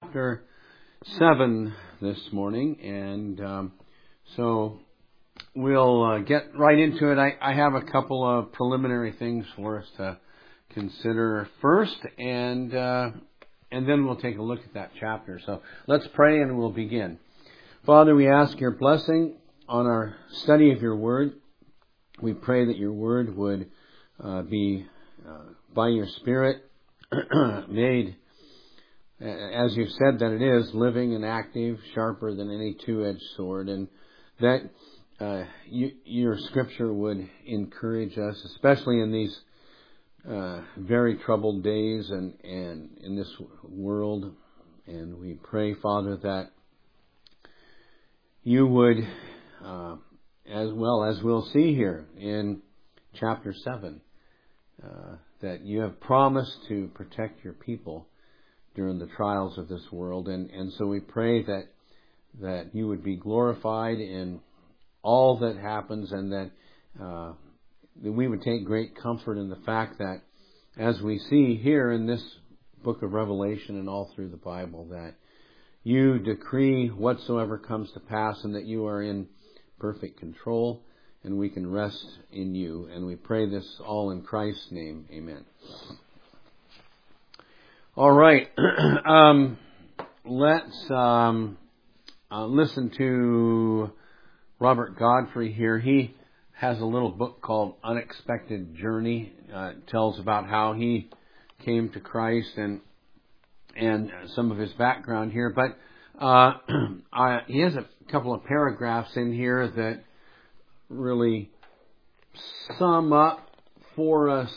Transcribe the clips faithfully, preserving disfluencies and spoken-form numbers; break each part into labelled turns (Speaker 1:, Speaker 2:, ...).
Speaker 1: Chapter seven this morning, and um, so we'll uh, get right into it. I, I have a couple of preliminary things for us to consider first, and uh, and then we'll take a look at that chapter. So let's pray and we'll begin. Father, we ask your blessing on our study of your word. We pray that your word would uh, be, uh, by your Spirit, made, as you've said that it is, living and active, sharper than any two-edged sword, and that uh, you, your Scripture would encourage us, especially in these uh, very troubled days and, and in this world. And we pray, Father, that you would, uh, as well as we'll see here in chapter seven, uh, that you have promised to protect your people during the trials of this world, and, and so we pray that that you would be glorified in all that happens, and that, uh, that we would take great comfort in the fact that, as we see here in this book of Revelation and all through the Bible, that you decree whatsoever comes to pass, and that you are in perfect control, and we can rest in you. And we pray this all in Christ's name. Amen. All right, um, let's um, uh, listen to Robert Godfrey here. He has a little book called Unexpected Journey. Uh, it tells about how he came to Christ and and some of his background here. But uh, I, he has a couple of paragraphs in here that really sum up for us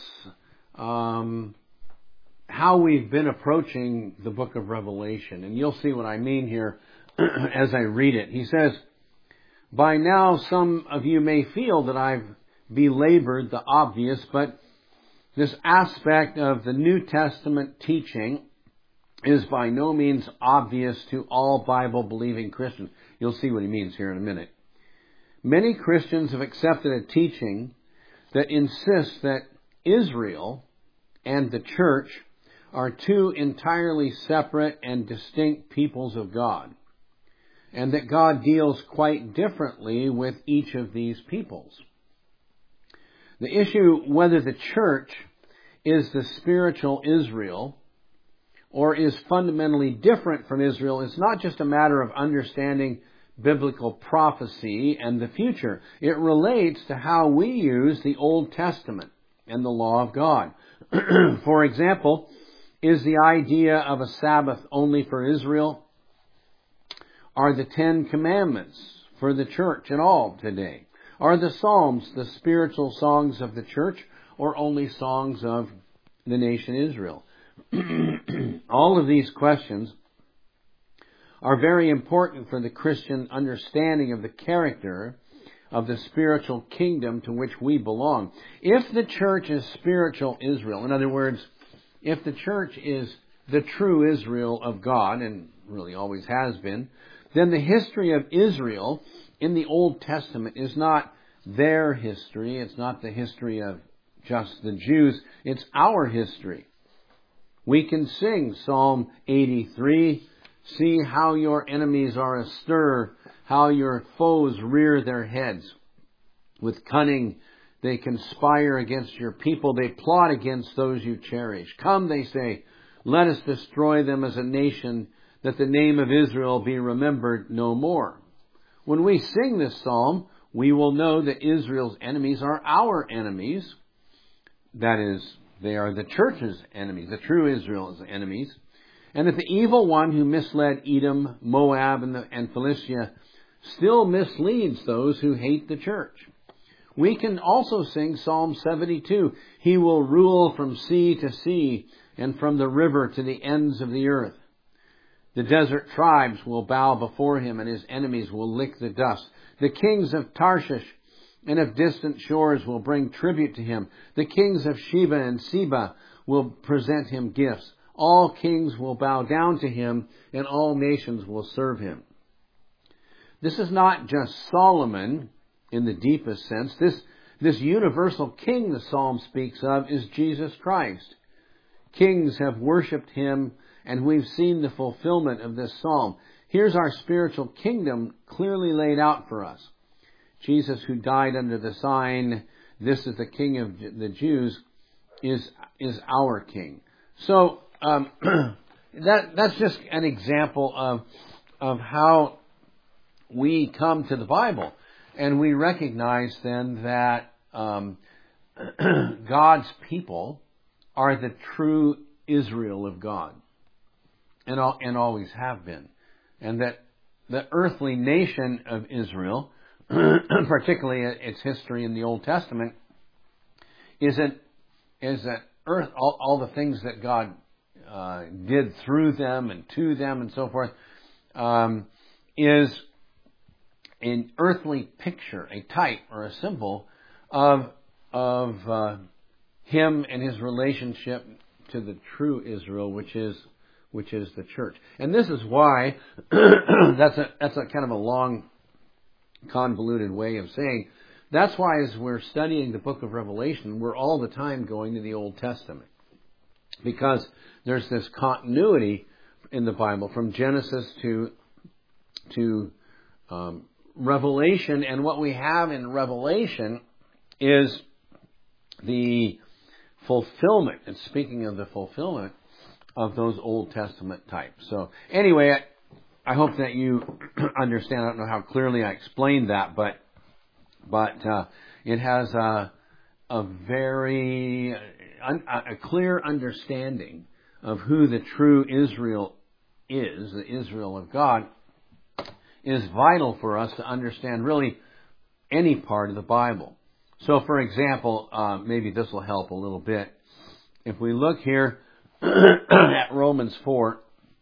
Speaker 1: Um, how we've been approaching the book of Revelation. And you'll see what I mean here as I read it. He says, "By now some of you may feel that I've belabored the obvious, but this aspect of the New Testament teaching is by no means obvious to all Bible-believing Christians." You'll see what he means here in a minute. "Many Christians have accepted a teaching that insists that Israel and the church are two entirely separate and distinct peoples of God, and that God deals quite differently with each of these peoples. The issue whether the church is the spiritual Israel or is fundamentally different from Israel is not just a matter of understanding biblical prophecy and the future. It relates to how we use the Old Testament and the law of God. For example, is the idea of a Sabbath only for Israel? Are the Ten Commandments for the church at all today? Are the Psalms the spiritual songs of the church, or only songs of the nation Israel? All of these questions are very important for the Christian understanding of the character of the spiritual kingdom to which we belong. If the church is spiritual Israel, in other words, if the church is the true Israel of God, and really always has been, then the history of Israel in the Old Testament is not their history. It's not the history of just the Jews. It's our history. We can sing Psalm eighty-three, "See how your enemies are astir, how your foes rear their heads. With cunning they conspire against your people. They plot against those you cherish. Come, they say, let us destroy them as a nation, that the name of Israel be remembered no more." When we sing this psalm, we will know that Israel's enemies are our enemies. That is, they are the church's enemies, the true Israel's enemies. And that the evil one who misled Edom, Moab, and, the, and Philistia still misleads those who hate the church. We can also sing Psalm seventy-two. "He will rule from sea to sea and from the river to the ends of the earth. The desert tribes will bow before him, and his enemies will lick the dust. The kings of Tarshish and of distant shores will bring tribute to him. The kings of Sheba and Seba will present him gifts. All kings will bow down to him, and all nations will serve him." This is not just Solomon in the deepest sense. This, this universal king the psalm speaks of is Jesus Christ. Kings have worshipped him And we've seen the fulfillment of this psalm. Here's our spiritual kingdom clearly laid out for us. Jesus, who died under the sign, "This is the King of the Jews," is is our King. So um, that that's just an example of of how we come to the Bible, and we recognize then that um, God's people are the true Israel of God, and all, and always have been, and that the earthly nation of Israel, particularly its history in the Old Testament, is that is that earth all, all the things that God uh, did through them and to them and so forth um, is an earthly picture, a type or a symbol of of uh, Him and His relationship to the true Israel, which is which is the church. And this is why that's a that's a kind of a long, convoluted way of saying. That's why as we're studying the book of Revelation, we're all the time going to the Old Testament, because there's this continuity in the Bible from Genesis to to um, Revelation, and what we have in Revelation is the fulfillment, and speaking of the fulfillment of those Old Testament types. So anyway, I, I hope that you understand. I don't know how clearly I explained that, but but uh, it has a, a very a, a clear understanding of who the true Israel is, the Israel of God, is vital for us to understand really any part of the Bible. So, for example, uh, maybe this will help a little bit. If we look here at Romans four,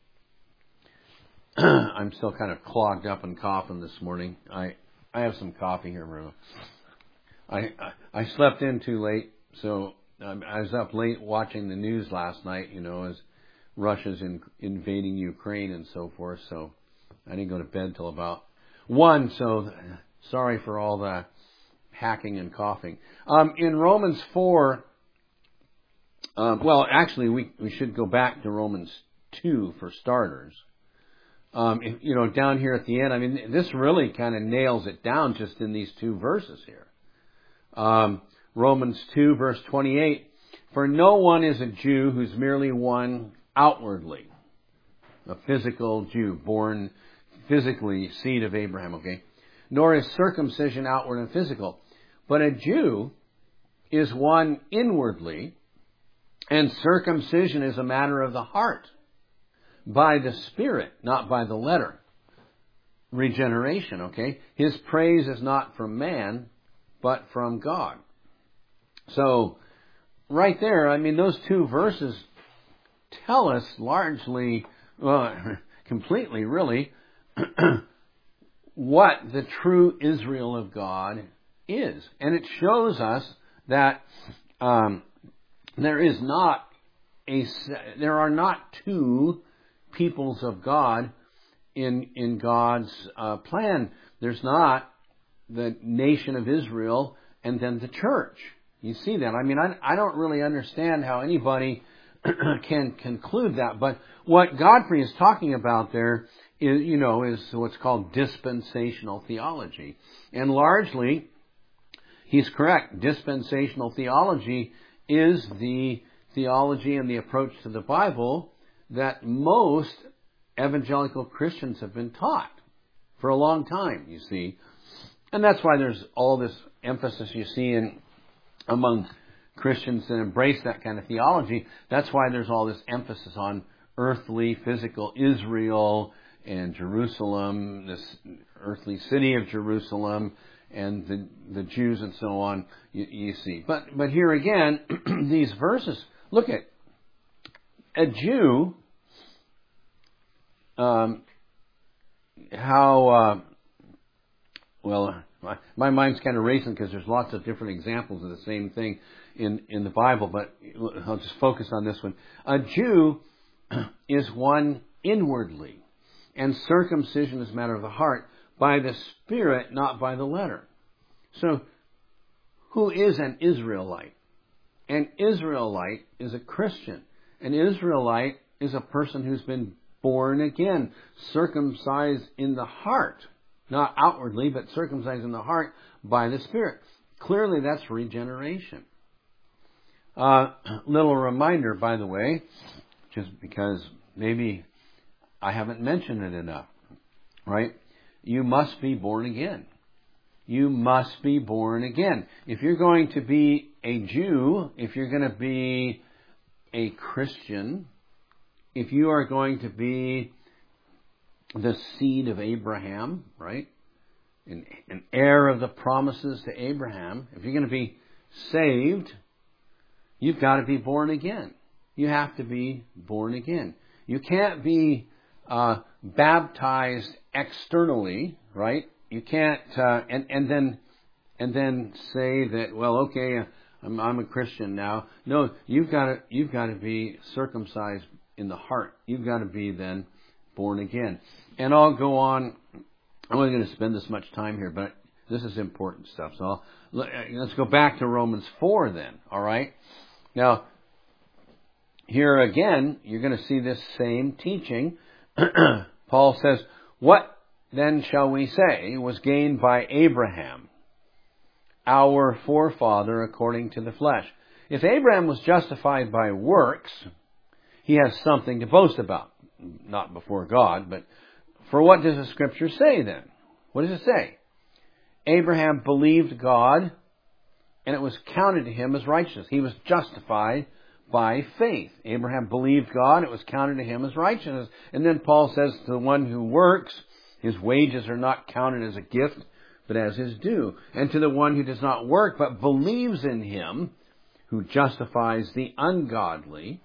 Speaker 1: I'm still kind of clogged up and coughing this morning. I I have some coffee here, Bruno. I, I I slept in too late, so um, I was up late watching the news last night. You know, as Russia's in, invading Ukraine and so forth. So I didn't go to bed till about one. So sorry for all the hacking and coughing. Um, in Romans four, um, well, actually, we we should go back to Romans two for starters. Um, if, you know, down here at the end, I mean, this really kind of nails it down just in these two verses here. Um, Romans two, verse twenty-eight, "For no one is a Jew who's merely one outwardly," a physical Jew, born physically, seed of Abraham, okay? "Nor is circumcision outward and physical. But a Jew is one inwardly, and circumcision is a matter of the heart, by the Spirit, not by the letter." Regeneration, okay? "His praise is not from man, but from God." So, right there, I mean, those two verses tell us largely, well, completely really, what the true Israel of God is. And it shows us that um, there is not a, there are not two peoples of God in in God's uh, plan. There's not the nation of Israel and then the church. You see that? I mean, I, I don't really understand how anybody can conclude that. But what Godfrey is talking about there is, you know, is what's called dispensational theology. And largely, he's correct. Dispensational theology is the theology and the approach to the Bible that most evangelical Christians have been taught for a long time, you see. And that's why there's all this emphasis you see in among Christians that embrace that kind of theology. That's why there's all this emphasis on earthly, physical Israel and Jerusalem, this earthly city of Jerusalem, and the the Jews and so on, you, you see. But but here again, these verses, look at a Jew, um, how, uh, well, my, my mind's kind of racing because there's lots of different examples of the same thing in, in the Bible, but I'll just focus on this one. A Jew is one inwardly, and circumcision is a matter of the heart, by the Spirit, not by the letter. So, who is an Israelite? An Israelite is a Christian. An Israelite is a person who's been born again, circumcised in the heart. Not outwardly, but circumcised in the heart by the Spirit. Clearly, that's regeneration. Uh, little reminder, by the way, just because maybe I haven't mentioned it enough, right? You must be born again. You must be born again. If you're going to be a Jew, if you're going to be a Christian, if you are going to be the seed of Abraham, right? An, an heir of the promises to Abraham. If you're going to be saved, you've got to be born again. You have to be born again. You can't be uh, baptized externally, right? You can't uh, and and then and then say that, well, okay, I'm, I'm a Christian now. No, you've got to you've got to be circumcised in the heart. You've got to be then born again. And I'll go on. I'm only going to spend this much time here, but this is important stuff. So I'll, let's go back to Romans four then, all right? Now, here again, you're going to see this same teaching. Paul says, what then shall we say was gained by Abraham, our forefather according to the flesh? If Abraham was justified by works, he has something to boast about. Not before God, but for what does the Scripture say then? What does it say? Abraham believed God, and it was counted to him as righteousness. He was justified by faith. Abraham believed God, it was counted to him as righteousness. And then Paul says, to the one who works, his wages are not counted as a gift, but as his due. And to the one who does not work, but believes in him, who justifies the ungodly,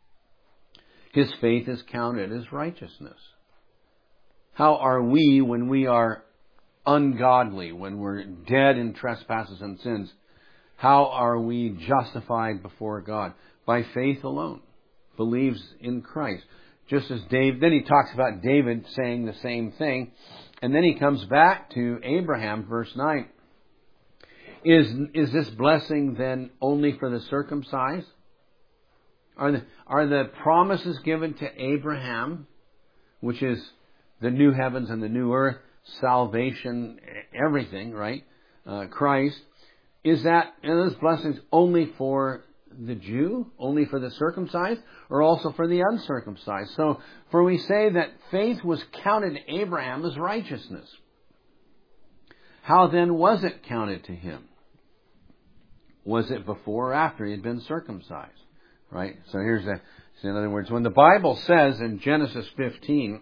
Speaker 1: his faith is counted as righteousness. How are we when we are ungodly, when we're dead in trespasses and sins? How are we justified before God? By faith alone. Believes in Christ. Just as David, then he talks about David saying the same thing. And then he comes back to Abraham, verse nine. Is, is this blessing then only for the circumcised? Are the, are the promises given to Abraham, which is the new heavens and the new earth, salvation, everything, right? Uh, Christ. Is that, are those blessings only for the Jew, only for the circumcised, or also for the uncircumcised? So, for we say that faith was counted to Abraham as righteousness. How then was it counted to him? Was it before or after he had been circumcised? Right? So here's a, so in other words, when the Bible says in Genesis fifteen,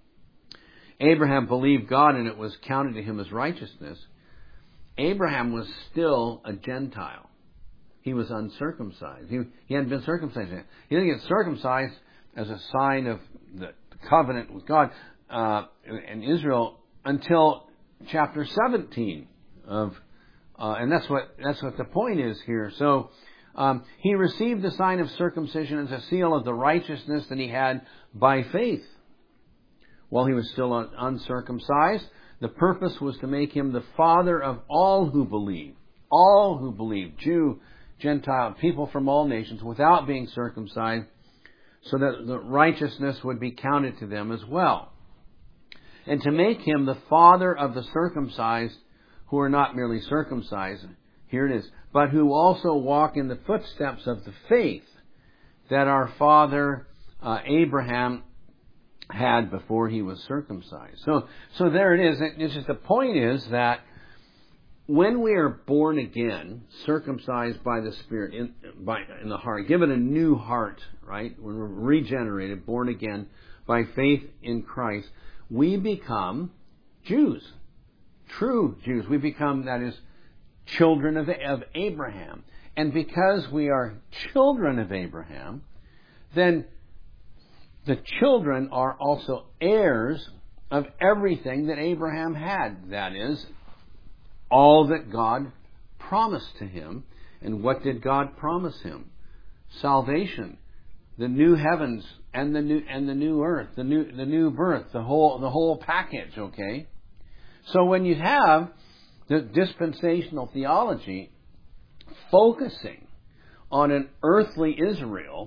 Speaker 1: Abraham believed God and it was counted to him as righteousness, Abraham was still a Gentile. He was uncircumcised. He, he hadn't been circumcised yet. He didn't get circumcised as a sign of the covenant with God uh, and Israel until chapter seventeen of, uh, and that's what that's what the point is here. So um, he received the sign of circumcision as a seal of the righteousness that he had by faith while he was still un- uncircumcised. The purpose was to make him the father of all who believe, all who believe, Jew, Gentile, people from all nations, without being circumcised, so that the righteousness would be counted to them as well. And to make him the father of the circumcised, who are not merely circumcised, here it is, but who also walk in the footsteps of the faith that our father uh, Abraham had before he was circumcised. So, so there it is. It's just the point is that when we are born again, circumcised by the Spirit in, by, in the heart, given a new heart, right? When we're regenerated, born again by faith in Christ, we become Jews, true Jews. We become, that is, children of, of Abraham. And because we are children of Abraham, then the children are also heirs of everything that Abraham had. That is, all that God promised to him. And what did God promise him? Salvation, the new heavens and the new and the new earth, the new the new birth, the whole the whole package. Okay. So when you have the dispensational theology focusing on an earthly Israel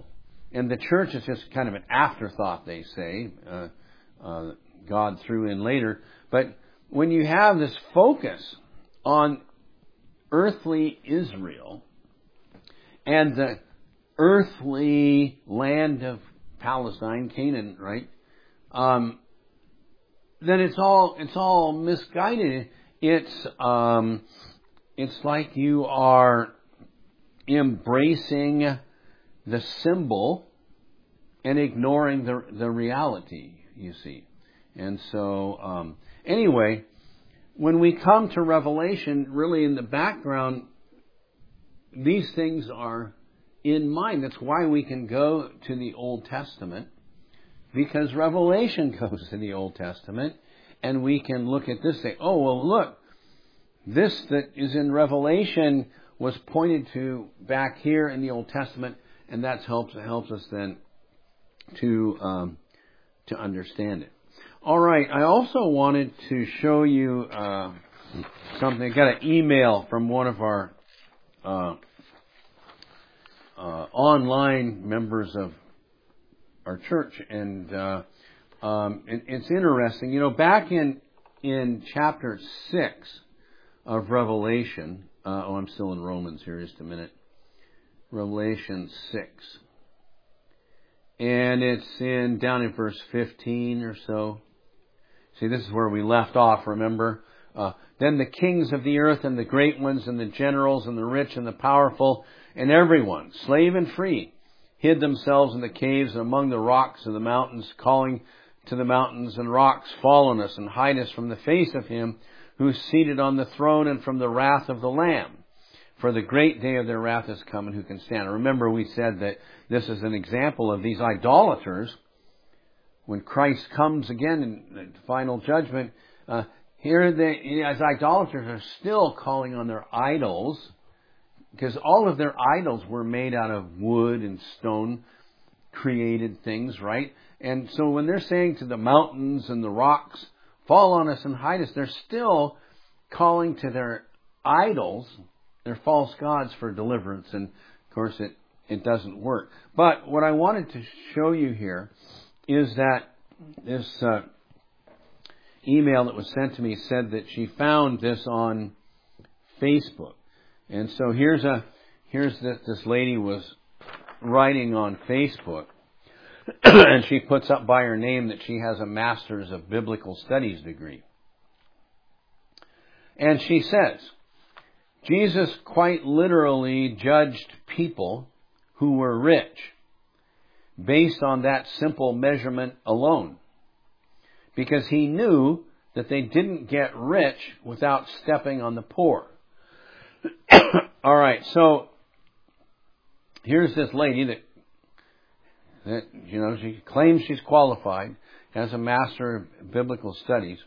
Speaker 1: and the church is just kind of an afterthought, they say. Uh, uh, God threw in later. But when you have this focus on earthly Israel and the earthly land of Palestine, Canaan, right? Um, then it's all it's all misguided. It's um, it's like you are embracing the symbol and ignoring the the reality, you see. And so, um, anyway, when we come to Revelation, really in the background, these things are in mind. That's why we can go to the Old Testament, because Revelation goes to the Old Testament, and we can look at this and say, oh, well, look, this that is in Revelation was pointed to back here in the Old Testament, and that helps helps us then to um, to understand it. All right, I also wanted to show you uh, something. I got an email from one of our uh, uh, online members of our church, and uh, um, it, it's interesting. You know, back in in chapter six of Revelation. Uh, oh, I'm still in Romans here. Just a minute. Revelation six, and it's in down in verse fifteen or so. See, this is where we left off, remember? Uh, then the kings of the earth and the great ones and the generals and the rich and the powerful and everyone, slave and free, hid themselves in the caves and among the rocks of the mountains, calling to the mountains and rocks, fall on us and hide us from the face of him who is seated on the throne and from the wrath of the Lamb. For the great day of their wrath is come, and who can stand? Remember, we said that this is an example of these idolaters. When Christ comes again in the final judgment, uh, here they, as idolaters, are still calling on their idols, because all of their idols were made out of wood and stone created things, right? And so when they're saying to the mountains and the rocks, fall on us and hide us, they're still calling to their idols, their false gods, for deliverance. And of course it, it doesn't work. But what I wanted to show you here is that this uh, email that was sent to me said that she found this on Facebook. And so here's a here's this, this lady was writing on Facebook, and she puts up by her name that she has a Master's of Biblical Studies degree. And she says, Jesus quite literally judged people who were rich based on that simple measurement alone, because he knew that they didn't get rich without stepping on the poor. All right, so here's this lady that, that, you know, she claims she's qualified, has a Master of Biblical Studies,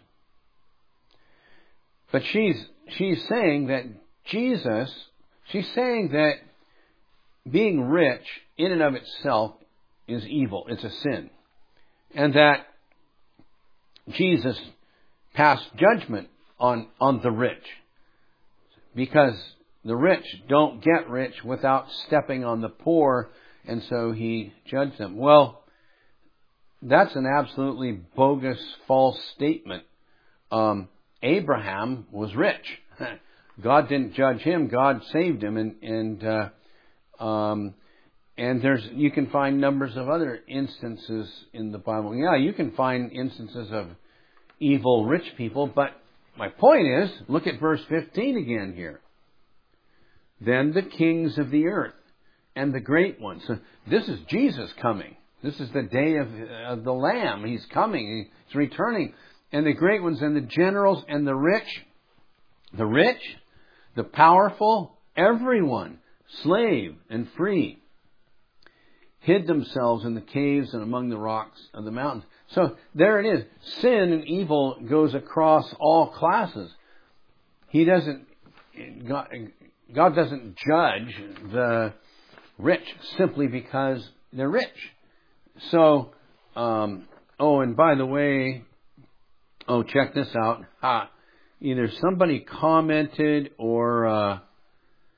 Speaker 1: but she's she's saying that Jesus, she's saying that being rich in and of itself is evil. It's a sin. And that Jesus passed judgment on, on the rich, because the rich don't get rich without stepping on the poor, and so he judged them. Well, that's an absolutely bogus, false statement. Um, Abraham was rich. God didn't judge him. God saved him, and and uh, um, and there's you can find numbers of other instances in the Bible. Yeah, you can find instances of evil rich people, but my point is, look at verse fifteen again here. Then the kings of the earth and the great ones. So this is Jesus coming. This is the day of, of the Lamb. He's coming. He's returning. And the great ones and the generals and the rich, the rich, the powerful, everyone, slave and free, hid themselves in the caves and among the rocks of the mountains. So there it is. Sin and evil goes across all classes. He doesn't, God, God doesn't judge the rich simply because they're rich. So, um, oh, and by the way, oh, check this out. Ha. Either somebody commented or uh,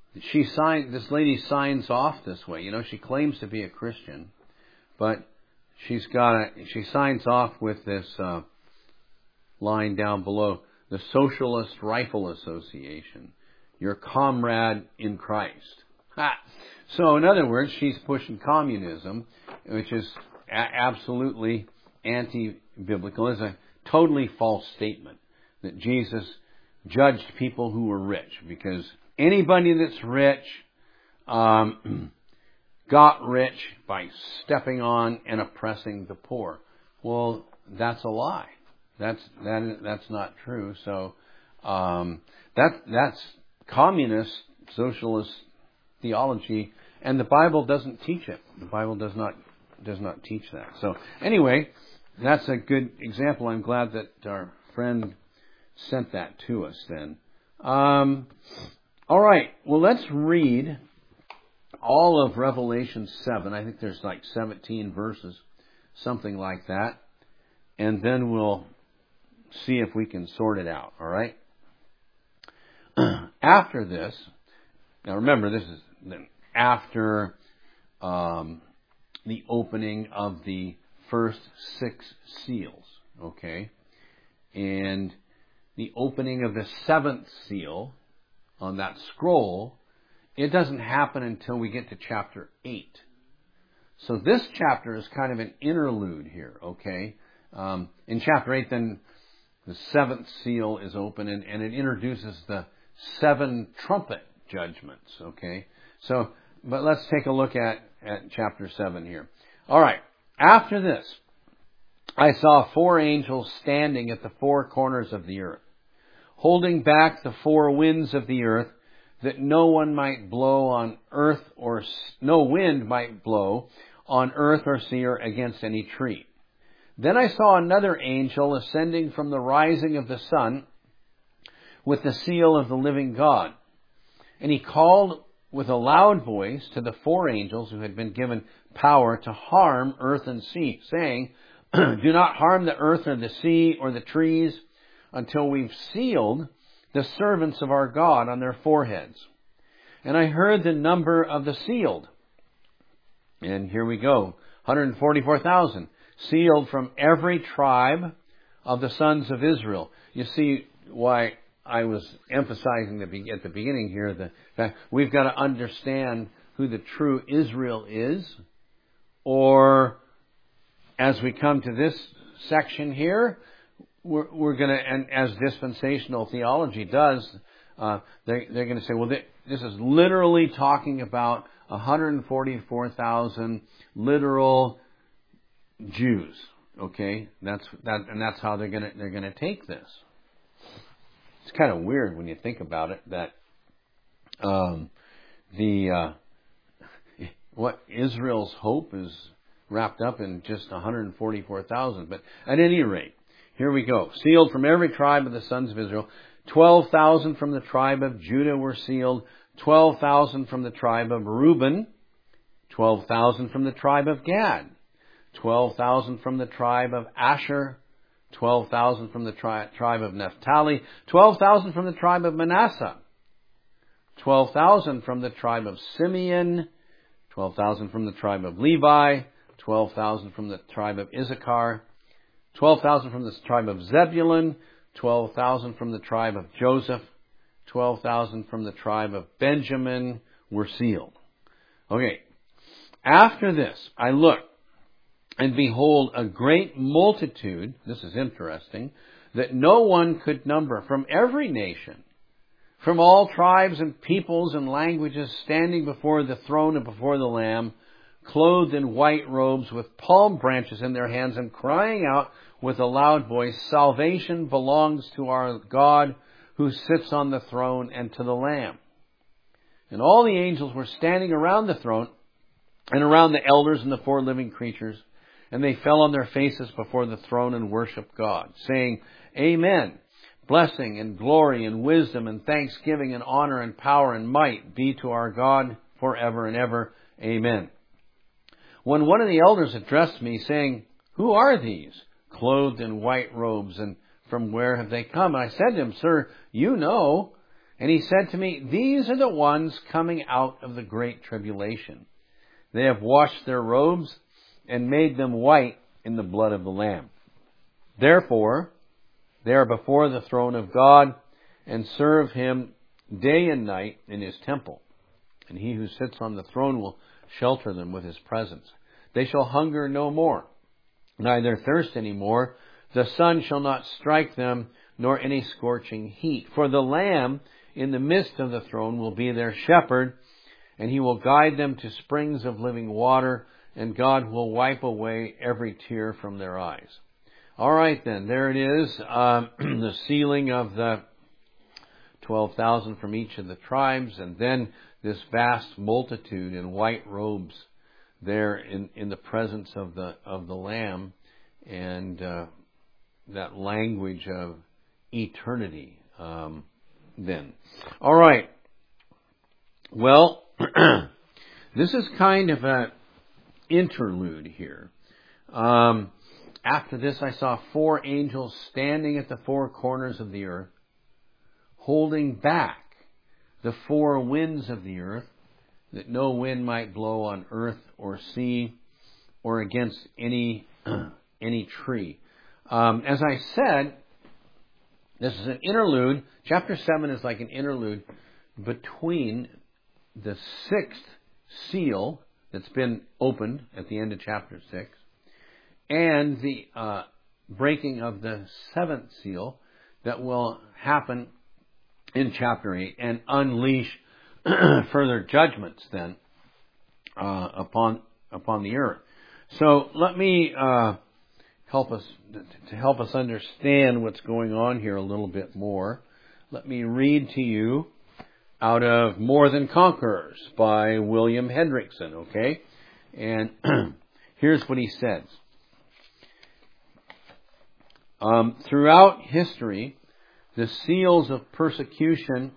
Speaker 1: she signed, this lady signs off this way. You know, she claims to be a Christian, but she's got a, she signs off with this uh, line down below: the Socialist Rifle Association, your comrade in Christ. Ha! So, in other words, she's pushing communism, which is a- absolutely anti-biblical. It's a totally false statement that Jesus judged people who were rich, because anybody that's rich um, got rich by stepping on and oppressing the poor. Well, that's a lie. That's that that's not true. So um, that that's communist socialist theology, and the Bible doesn't teach it. The Bible does not does not teach that. So anyway, that's a good example. I'm glad that our friend sent that to us then. Um, all right. Well, let's read all of Revelation seven. I think there's like seventeen verses, something like that. And then we'll see if we can sort it out. All right. After this, now remember, this is after um, the opening of the first six seals. Okay. And the opening of the seventh seal on that scroll, it doesn't happen until we get to chapter eight. So this chapter is kind of an interlude here, okay? Um, in chapter eight, then the seventh seal is open, and, and it introduces the seven trumpet judgments, okay? So, but let's take a look at, at chapter seven here. All right. After this, I saw four angels standing at the four corners of the earth, holding back the four winds of the earth, that no one might blow on earth or no wind might blow on earth or sea or against any tree. Then I saw another angel ascending from the rising of the sun with the seal of the living God. And he called with a loud voice to the four angels who had been given power to harm earth and sea, saying, do not harm the earth or the sea or the trees until we've sealed the servants of our God on their foreheads. And I heard the number of the sealed. And here we go. one hundred forty-four thousand. Sealed from every tribe of the sons of Israel. You see why I was emphasizing the, at the beginning here the fact we've got to understand who the true Israel is. Or as we come to this section here, we're, we're going to, and as dispensational theology does, uh, they, they're going to say, well, they, this is literally talking about one hundred forty-four thousand literal Jews. Okay, that's that, and that's how they're going to they're going to take this. It's kind of weird when you think about it that um, the uh, what Israel's hope is wrapped up in just one hundred forty-four thousand. But at any rate, here we go. Sealed from every tribe of the sons of Israel. twelve thousand from the tribe of Judah were sealed. twelve thousand from the tribe of Reuben. twelve thousand from the tribe of Gad. twelve thousand from the tribe of Asher. twelve thousand from the tri- tribe of Naphtali. twelve thousand from the tribe of Manasseh. twelve thousand from the tribe of Simeon. twelve thousand from the tribe of Levi. twelve thousand from the tribe of Issachar. twelve thousand from the tribe of Zebulun. twelve thousand from the tribe of Joseph. twelve thousand from the tribe of Benjamin were sealed. Okay. After this, I looked, and behold, a great multitude, this is interesting, that no one could number, from every nation, from all tribes and peoples and languages, standing before the throne and before the Lamb, clothed in white robes with palm branches in their hands, and crying out with a loud voice, salvation belongs to our God who sits on the throne and to the Lamb. And all the angels were standing around the throne and around the elders and the four living creatures, and they fell on their faces before the throne and worshiped God, saying, Amen. Blessing and glory and wisdom and thanksgiving and honor and power and might be to our God forever and ever. Amen. When one of the elders addressed me, saying, Who are these, clothed in white robes, and from where have they come? And I said to him, Sir, you know. And he said to me, these are the ones coming out of the great tribulation. They have washed their robes and made them white in the blood of the Lamb. Therefore, they are before the throne of God and serve him day and night in his temple. And he who sits on the throne will shelter them with his presence. They shall hunger no more, neither thirst any more. The sun shall not strike them, nor any scorching heat. For the Lamb in the midst of the throne will be their shepherd, and he will guide them to springs of living water, and God will wipe away every tear from their eyes. All right, then, there it is, um, the sealing of the twelve thousand from each of the tribes, and then this vast multitude in white robes there in, in the presence of the of the Lamb, and uh, that language of eternity. Um, then, all right. Well, this is kind of an interlude here. Um, after this, I saw four angels standing at the four corners of the earth, holding back the four winds of the earth, that no wind might blow on earth or sea or against any any tree. Um, as I said, this is an interlude. Chapter seven is like an interlude between the sixth seal that's been opened at the end of chapter six and the uh, breaking of the seventh seal that will happen in chapter eight and unleash further judgments then uh, upon upon the earth. So let me uh, help us to help us understand what's going on here a little bit more. Let me read to you out of More Than Conquerors by William Hendrickson, okay? And here's what he says. Um, throughout history, the seals of persecution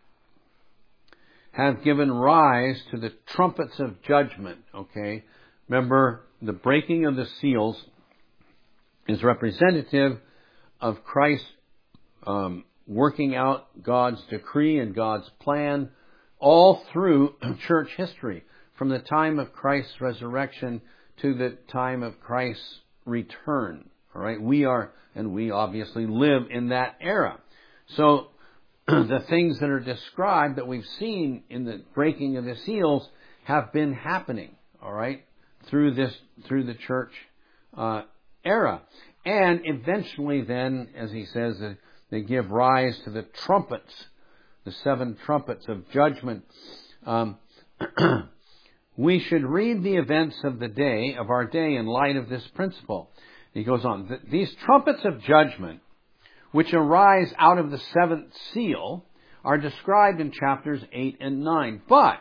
Speaker 1: have given rise to the trumpets of judgment, okay? Remember, the breaking of the seals is representative of Christ um, working out God's decree and God's plan all through church history, from the time of Christ's resurrection to the time of Christ's return. All right, we are, and we obviously live in that era. So the things that are described that we've seen in the breaking of the seals have been happening. All right, through this, through the church uh, era, and eventually, then, as he says, uh, they give rise to the trumpets, the seven trumpets of judgment. Um, we should read the events of the day, of our day, in light of this principle. He goes on, these trumpets of judgment, which arise out of the seventh seal, are described in chapters eight and nine. But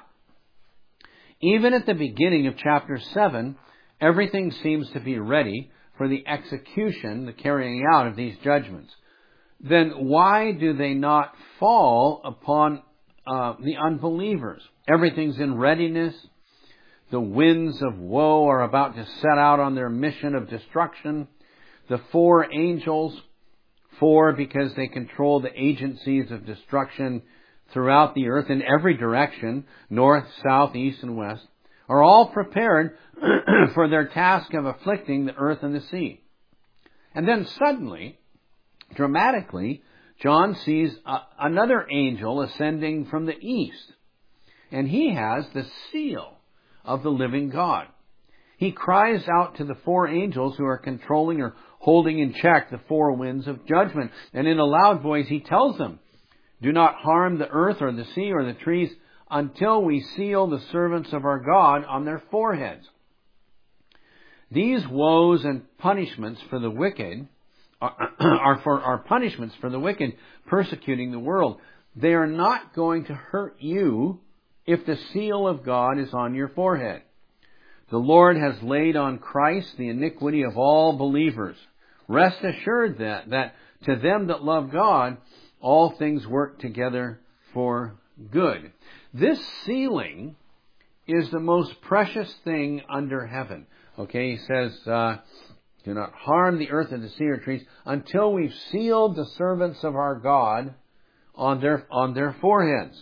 Speaker 1: even at the beginning of chapter seven, everything seems to be ready for the execution, the carrying out of these judgments. Then why do they not fall upon uh, the unbelievers? Everything's in readiness. The winds of woe are about to set out on their mission of destruction. The four angels, four because they control the agencies of destruction throughout the earth in every direction, north, south, east, and west, are all prepared for their task of afflicting the earth and the sea. And then suddenly, dramatically, John sees a, another angel ascending from the east. And he has the seal of the living God. He cries out to the four angels who are controlling or holding in check the four winds of judgment. And in a loud voice, he tells them, do not harm the earth or the sea or the trees until we seal the servants of our God on their foreheads. These woes and punishments for the wicked are, are for are punishments for the wicked persecuting the world. They are not going to hurt you if the seal of God is on your forehead. The Lord has laid on Christ the iniquity of all believers. Rest assured that, that to them that love God, all things work together for good. This sealing is the most precious thing under heaven. Okay, he says, uh, do not harm the earth or the sea or trees until we've sealed the servants of our God on their, on their foreheads.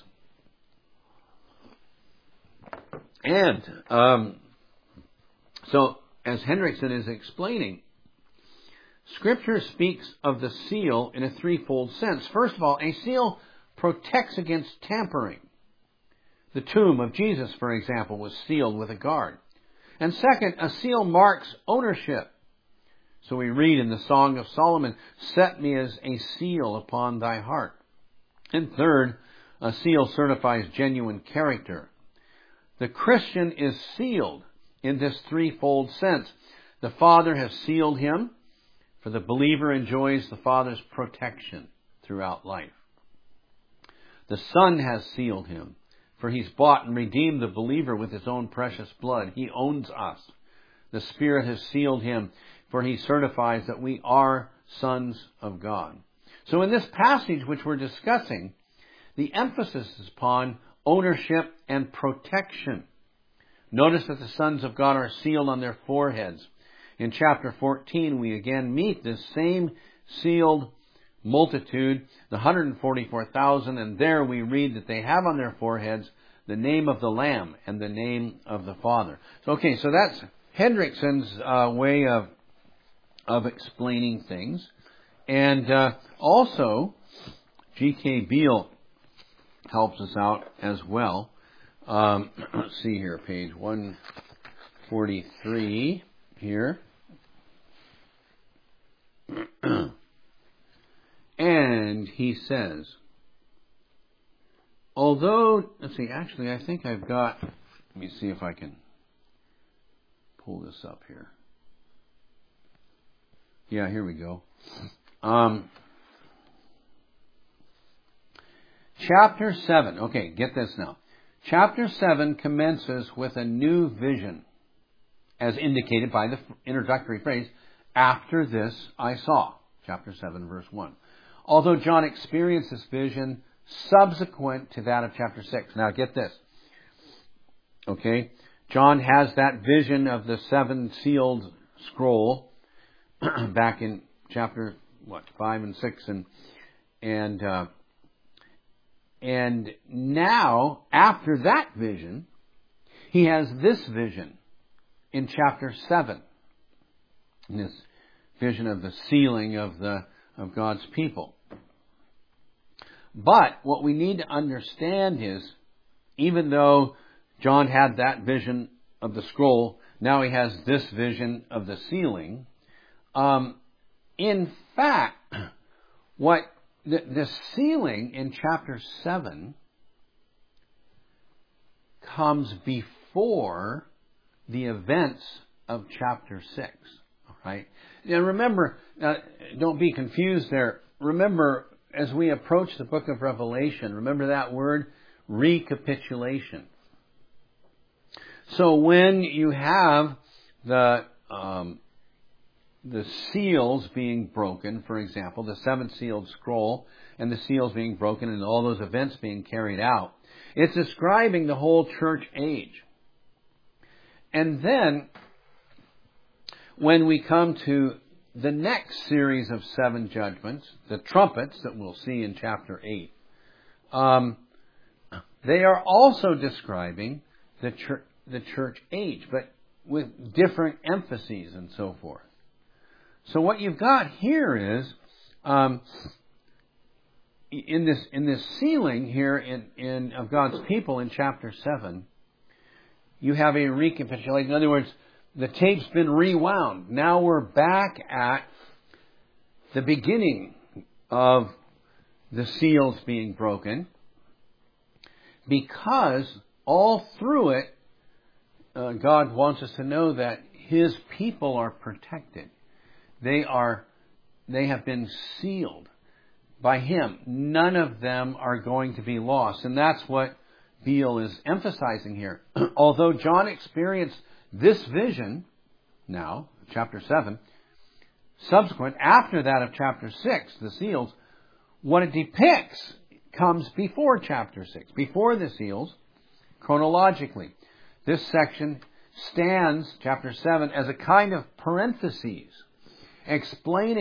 Speaker 1: And, um, so, as Hendrickson is explaining, Scripture speaks of the seal in a threefold sense. First of all, a seal protects against tampering. The tomb of Jesus, for example, was sealed with a guard. And second, a seal marks ownership. So we read in the Song of Solomon, "Set me as a seal upon thy heart." And third, a seal certifies genuine character. The Christian is sealed in this threefold sense. The Father has sealed him, for the believer enjoys the Father's protection throughout life. The Son has sealed him, for he's bought and redeemed the believer with his own precious blood. He owns us. The Spirit has sealed him, for he certifies that we are sons of God. So in this passage which we're discussing, the emphasis is upon ownership and protection. Notice that the sons of God are sealed on their foreheads. In chapter fourteen, we again meet this same sealed multitude, the one hundred forty-four thousand, and there we read that they have on their foreheads the name of the Lamb and the name of the Father. So, okay, so that's Hendrickson's uh, way of of explaining things. And uh, also, G K Beale helps us out as well. Um, let's see here, page one forty-three here. And he says, although, let's see, actually I think I've got, let me see if I can pull this up here. Yeah, here we go. Um, chapter seven, okay, get this now. Chapter seven commences with a new vision, as indicated by the introductory phrase, "After this I saw." Chapter seven, verse one. Although John experienced this vision subsequent to that of chapter six. Now get this. Okay? John has that vision of the seven sealed scroll back in chapter, what, five and six. And, and, uh, and now, after that vision, he has this vision in chapter seven. This vision of the sealing of the, of God's people. But what we need to understand is, even though John had that vision of the scroll, now he has this vision of the sealing. Um, in fact, what the, the sealing in chapter seven comes before the events of chapter six. All right. Now remember, uh, don't be confused there. Remember, as we approach the book of Revelation, remember that word, recapitulation. So when you have the um, the seals being broken, for example, the seventh sealed scroll and the seals being broken and all those events being carried out, it's describing the whole church age. And then when we come to the next series of seven judgments, the trumpets that we'll see in chapter eight, um, they are also describing the church, the church age, but with different emphases and so forth. So what you've got here is, um, in this in this sealing here in, in of God's people in chapter seven, you have a recapitulation. In other words, the tape's been rewound. Now we're back at the beginning of the seals being broken, because all through it, uh, God wants us to know that His people are protected. They are, they have been sealed by Him. None of them are going to be lost. And that's what Beale is emphasizing here. Although John experienced this vision, now, chapter seven, subsequent, after that of chapter six, the seals, what it depicts comes before chapter six, before the seals, chronologically. This section stands, chapter seven, as a kind of parenthesis, explaining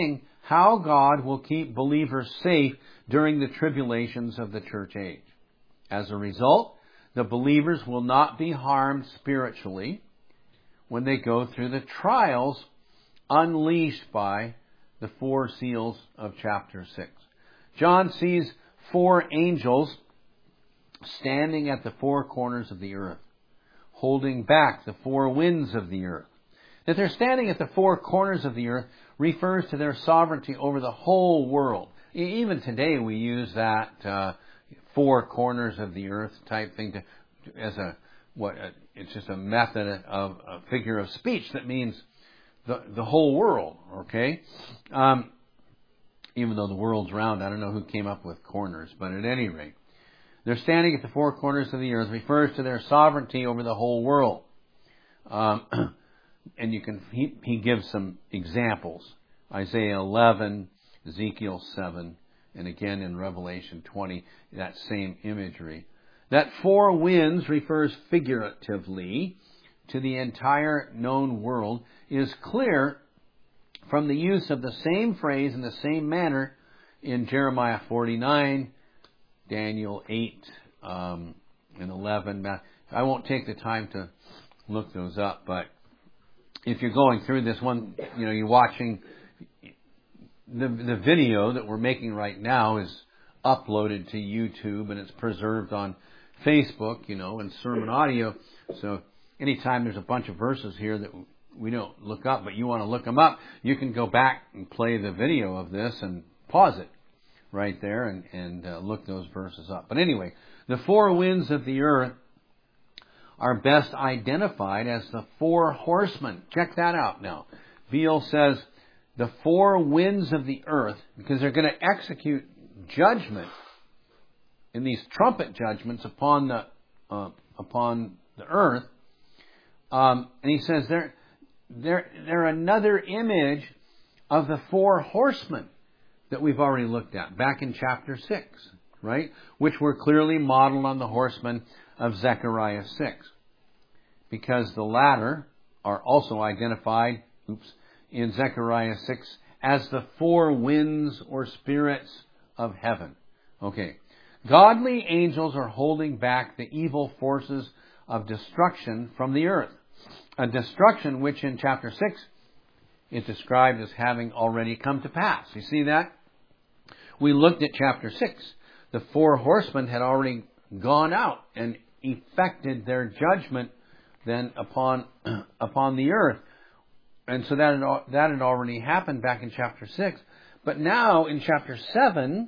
Speaker 1: how God will keep believers safe during the tribulations of the church age. As a result, the believers will not be harmed spiritually when they go through the trials unleashed by the four seals of chapter six. John sees four angels standing at the four corners of the earth, holding back the four winds of the earth. That they're standing at the four corners of the earth refers to their sovereignty over the whole world. Even today we use that uh, four corners of the earth type thing to, as a what a, it's just a method of a figure of speech that means the the whole world. Okay, um, even though the world's round, I don't know who came up with corners, but at any rate, they're standing at the four corners of the earth refers to their sovereignty over the whole world. Um, and you can he, he gives some examples: Isaiah eleven, Ezekiel seven, and again in Revelation twenty, that same imagery. That four winds refers figuratively to the entire known world is clear from the use of the same phrase in the same manner in Jeremiah forty-nine, Daniel eight, um, and eleven. I won't take the time to look those up, but if you're going through this one, you know, you're watching the the video that we're making right now is uploaded to YouTube and it's preserved on Facebook, you know, and sermon audio. So anytime there's a bunch of verses here that we don't look up, but you want to look them up, you can go back and play the video of this and pause it right there and, and uh, look those verses up. But anyway, the four winds of the earth are best identified as the four horsemen. Check that out now. Veal says the four winds of the earth, because they're going to execute judgment in these trumpet judgments upon the uh, upon the earth. Um, and he says they're, they're, they're another image of the four horsemen that we've already looked at back in chapter six, right? Which were clearly modeled on the horsemen of Zechariah six. Because the latter are also identified, oops, in Zechariah six as the four winds or spirits of heaven. Okay. Godly angels are holding back the evil forces of destruction from the earth. A destruction which in chapter six is described as having already come to pass. You see that? We looked at chapter six. The four horsemen had already gone out and effected their judgment then upon upon the earth. And so that had, that had already happened back in chapter six. But now in chapter seven,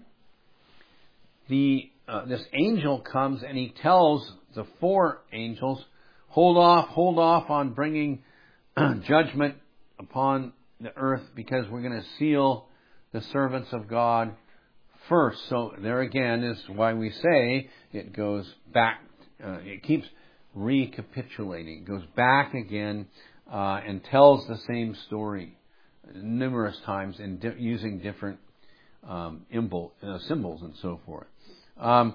Speaker 1: the uh, this angel comes and he tells the four angels, hold off, hold off on bringing judgment upon the earth because we're going to seal the servants of God first. So there again is why we say it goes back, uh, it keeps recapitulating. It goes back again uh, and tells the same story numerous times and di- using different um, imbol, uh, symbols and so forth. Um,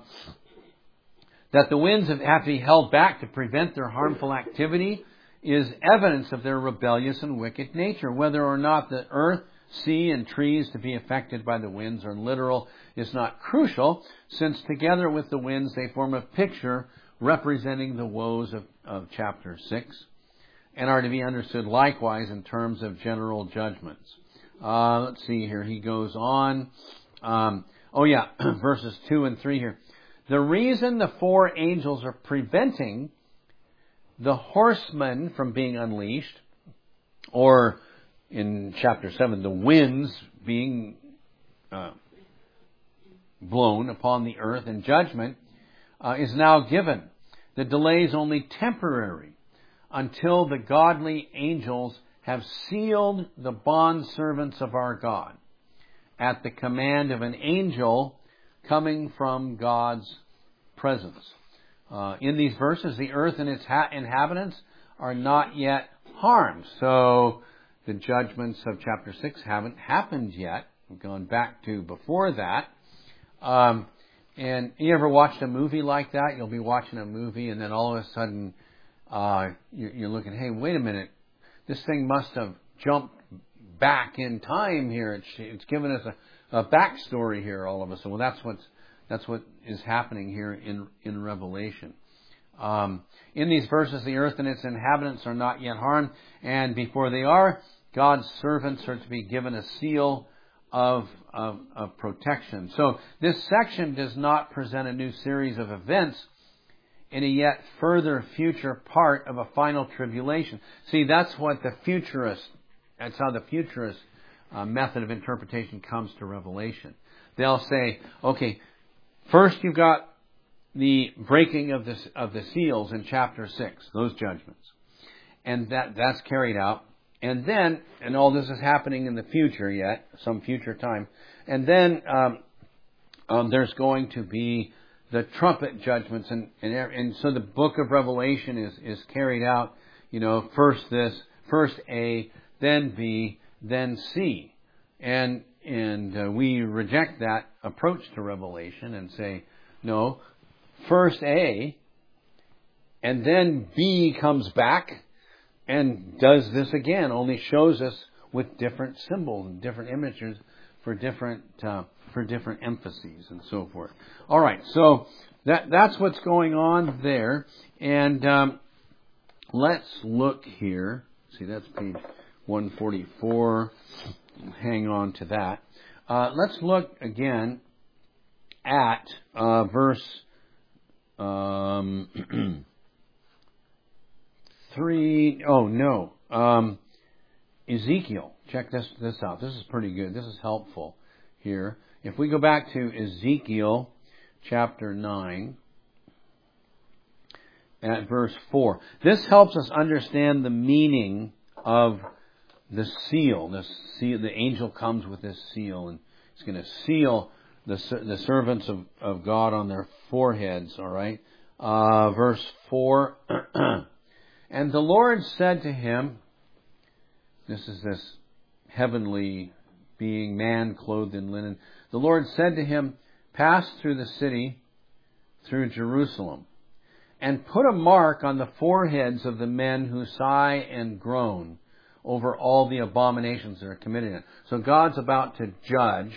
Speaker 1: that the winds have to be held back to prevent their harmful activity is evidence of their rebellious and wicked nature. Whether or not the earth, sea, and trees to be affected by the winds are literal is not crucial, since together with the winds they form a picture representing the woes of, of chapter six and are to be understood likewise in terms of general judgments. Uh, let's see here. He goes on. Um, oh yeah, verses two and three here. The reason the four angels are preventing the horsemen from being unleashed, or in chapter seven, the winds being uh, blown upon the earth in judgment, uh, is now given. The delay is only temporary until the godly angels have sealed the bondservants of our God at the command of an angel coming from God's presence. Uh, in these verses, the earth and its ha- inhabitants are not yet harmed. So the judgments of chapter six haven't happened yet. We've gone back to before that. Um, and you ever watched a movie like that? You'll be watching a movie and then all of a sudden uh, you're, you're looking, hey, wait a minute. This thing must have jumped back in time here. It's, it's given us a, a backstory here, all of us. Well, that's what's that's what is happening here in in Revelation. Um, in these verses, the earth and its inhabitants are not yet harmed, and before they are, God's servants are to be given a seal of, of, of protection. So this section does not present a new series of events in a yet further future part of a final tribulation. See, that's what the futurist, that's how the futurist uh, method of interpretation comes to Revelation. They'll say, okay, first you've got the breaking of the, of the seals in chapter six, those judgments. And that, that's carried out. And then, and all this is happening in the future yet, some future time. And then um, um, there's going to be the trumpet judgments. And, and, and so the book of Revelation is, is carried out, you know, first this, first A, then B, then C. And, and uh, we reject that approach to Revelation and say, no, first A, and then B comes back and does this again, only shows us with different symbols and different images for different uh, for different emphases and so forth. All right, so that that's what's going on there, and um, let's look here. See, that's page one forty-four. Hang on to that. Uh, let's look again at uh, verse um, three. Oh no, um, Ezekiel. Check this this out. This is pretty good. This is helpful here. If we go back to Ezekiel chapter nine at verse four, this helps us understand the meaning of the seal. The seal. The angel comes with this seal, and he's going to seal the the servants of, of God on their foreheads. All right. Uh, verse four. And the Lord said to him, this is this heavenly being, man clothed in linen. The Lord said to him, pass through the city, through Jerusalem, and put a mark on the foreheads of the men who sigh and groan over all the abominations that are committed in it. So God's about to judge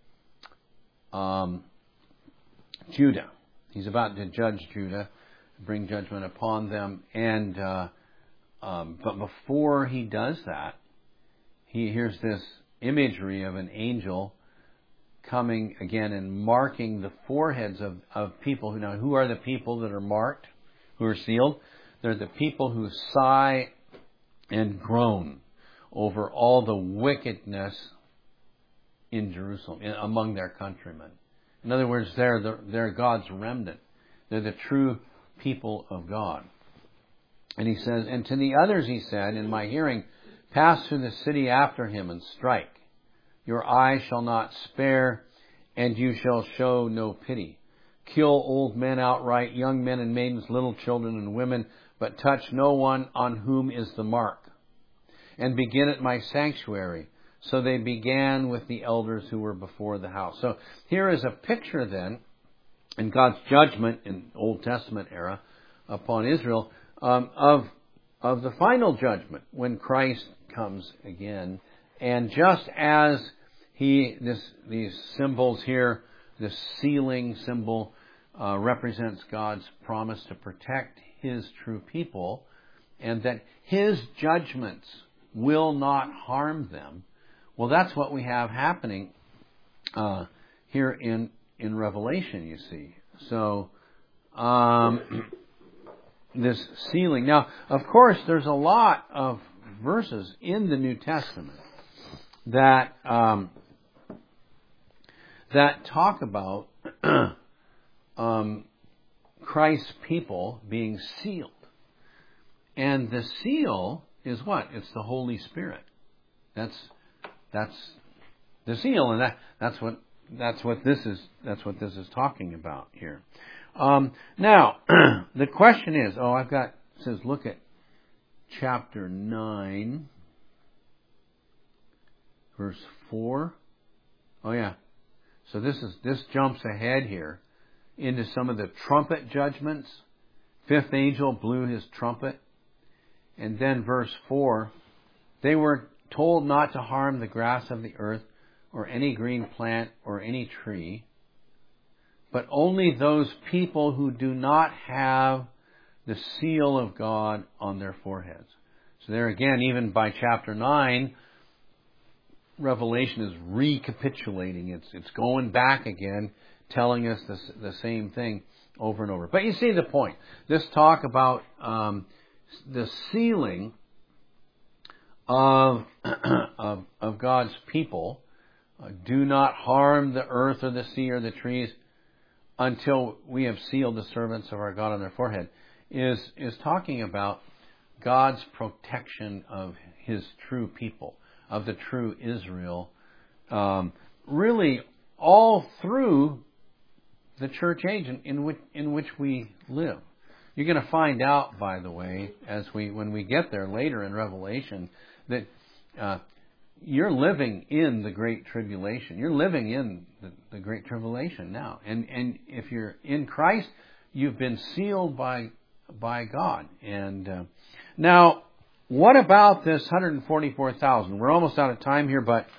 Speaker 1: um, Judah. He's about to judge Judah, bring judgment upon them, and uh, um, but before he does that, he hears this imagery of an angel coming again and marking the foreheads of, of people who now who are the people that are marked, who are sealed? They're the people who sigh and groan over all the wickedness in Jerusalem, in, among their countrymen. In other words, they're the, they're God's remnant. They're the true people of God. And he says, and to the others he said, in my hearing, pass through the city after him and strike. Your eye shall not spare, and you shall show no pity. Kill old men outright, young men and maidens, little children and women, but touch no one on whom is the mark. And begin at my sanctuary. So they began with the elders who were before the house. So here is a picture then, in God's judgment in Old Testament era upon Israel, um, of of the final judgment when Christ comes again. And just as he this these symbols here, the sealing symbol uh, represents God's promise to protect his true people, and that his judgments will not harm them. Well, that's what we have happening uh, here in in Revelation, you see. So, um, this sealing. Now, of course, there's a lot of verses in the New Testament that um, that talk about um, Christ's people being sealed. And the seal is what? It's the Holy Spirit. That's that's the seal, and that that's what that's what this is that's what this is talking about here. Um, now, the question is, oh, I've got, it says, look at chapter nine, verse four. Oh yeah. So this is, this jumps ahead here into some of the trumpet judgments. Fifth angel blew his trumpet. And then verse four, they were told not to harm the grass of the earth, or any green plant, or any tree, but only those people who do not have the seal of God on their foreheads. So there again, even by chapter nine, Revelation is recapitulating. It's it's going back again, telling us the, the same thing over and over. But you see the point. This talk about um, the sealing of, of, of God's people, uh, do not harm the earth or the sea or the trees until we have sealed the servants of our God on their forehead, is is talking about God's protection of His true people, of the true Israel, um, really all through the church age in, in which in which we live. You're going to find out, by the way, as we when we get there later in Revelation, that uh, you're living in the Great Tribulation. You're living in the, the Great Tribulation now, and and if you're in Christ, you've been sealed by by God. And uh, now, what about this one hundred forty-four thousand? We're almost out of time here, but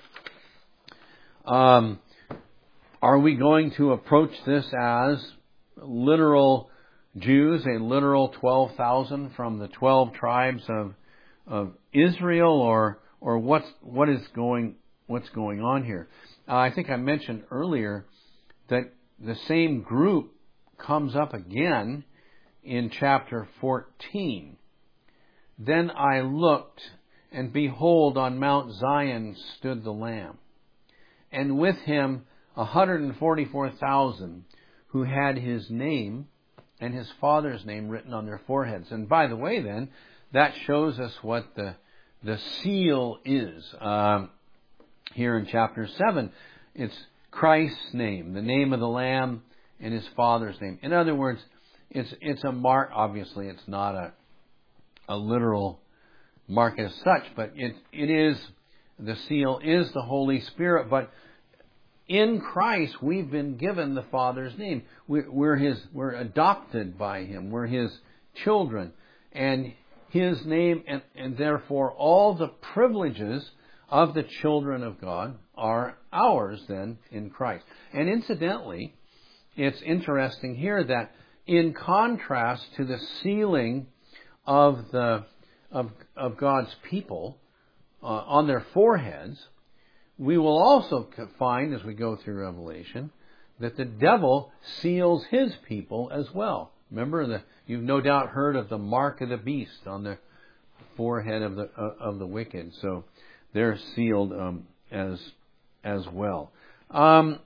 Speaker 1: um, are we going to approach this as literal Jews, a literal twelve thousand from the twelve tribes of of Israel, or or what's what is going what's going on here? Uh, I think I mentioned earlier that the same group comes up again in chapter fourteen. Then I looked, and behold, on Mount Zion stood the Lamb, and with him a hundred and forty-four thousand, who had his name and his father's name written on their foreheads. And by the way, then, that shows us what the the seal is. Um, here in chapter seven, it's Christ's name, the name of the Lamb, and his father's name. In other words, it's it's a mark. Obviously, it's not a a literal mark as such, but it it is, the seal is the Holy Spirit. But in Christ, we've been given the Father's name. We're, we're his. We're adopted by Him. We're His children, and His name, and, and therefore all the privileges of the children of God are ours then in Christ. And incidentally, it's interesting here that in contrast to the sealing of the of of God's people uh, on their foreheads, we will also find as we go through Revelation that the devil seals his people as well. Remember, the, you've no doubt heard of the mark of the beast on the forehead of the uh, of the wicked. So they're sealed um, as as well. Um,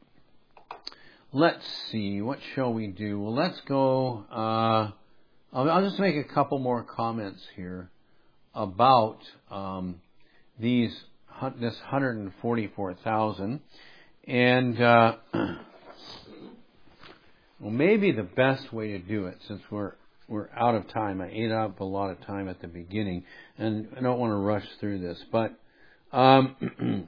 Speaker 1: let's see, what shall we do? Well, let's go. Uh, I'll, I'll just make a couple more comments here about um, these this one hundred forty-four thousand, and uh, well, maybe the best way to do it, since we're we're out of time. I ate up a lot of time at the beginning, and I don't want to rush through this, but um,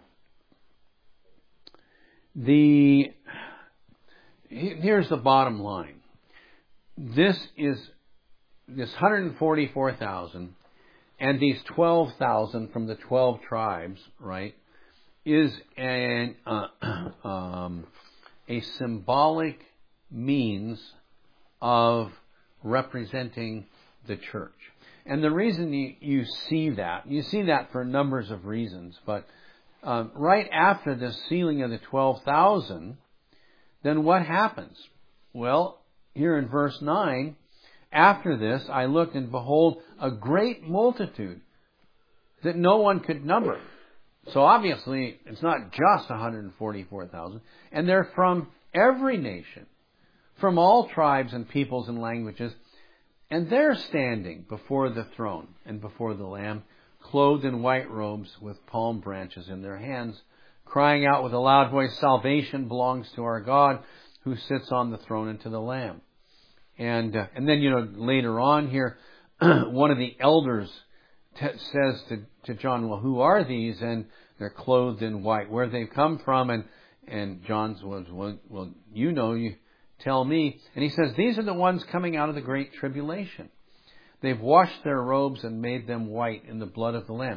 Speaker 1: the here's the bottom line. This is this one hundred forty-four thousand and these twelve thousand from the twelve tribes, right, is an uh, um, a symbolic means of representing the church. And the reason you, you see that, you see that for numbers of reasons, but um, right after the sealing of the twelve thousand, then what happens? Well, here in verse nine, after this I looked, and behold, a great multitude that no one could number. So obviously, it's not just one hundred forty-four thousand, and they're from every nation, from all tribes and peoples and languages, and they're standing before the throne and before the Lamb, clothed in white robes with palm branches in their hands, crying out with a loud voice, "Salvation belongs to our God, who sits on the throne, and to the Lamb." And uh, and then, you know, later on here, one of the elders t- says to, to John, "Well, who are these?" And they're clothed in white. Where they come from? And and John was, well, well, you know, you tell me. And he says, "These are the ones coming out of the great tribulation. They've washed their robes and made them white in the blood of the Lamb."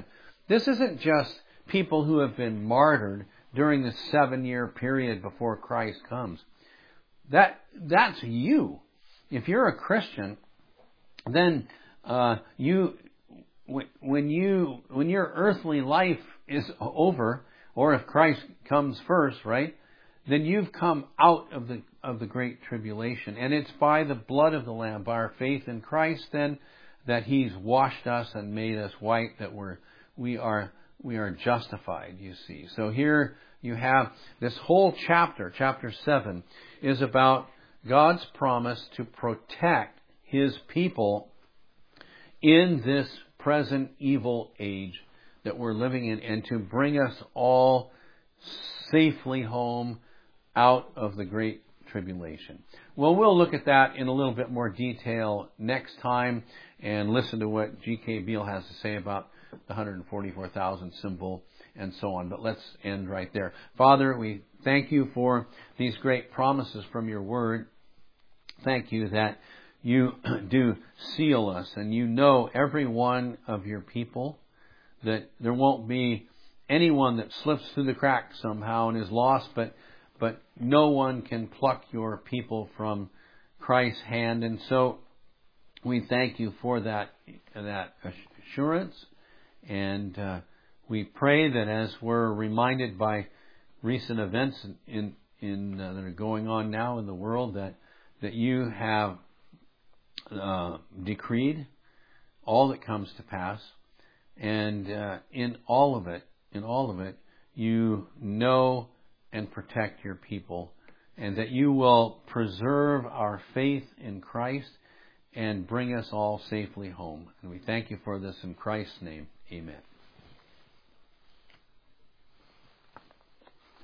Speaker 1: This isn't just people who have been martyred during the seven-year period before Christ comes. That that's you. If you're a Christian, then uh, you when you when your earthly life is over, or if Christ comes first, right? Then you've come out of the of the great tribulation, and it's by the blood of the Lamb, by our faith in Christ, then that He's washed us and made us white, that we're we are we are justified. You see, so here you have this whole chapter, chapter seven, is about God's promise to protect His people in this present evil age that we're living in, and to bring us all safely home out of the great tribulation. Well, we'll look at that in a little bit more detail next time and listen to what G K Beale has to say about the one hundred forty-four thousand symbol and so on. But let's end right there. Father, we thank you for these great promises from your word. Thank you that you do seal us, and you know every one of your people, that there won't be anyone that slips through the cracks somehow and is lost, but but no one can pluck your people from Christ's hand. And so we thank you for that that assurance, and uh, we pray that as we're reminded by recent events in in uh, that are going on now in the world, that that you have uh, decreed all that comes to pass, and uh, in all of it, in all of it, you know and protect your people, and that you will preserve our faith in Christ and bring us all safely home. And we thank you for this in Christ's name. Amen.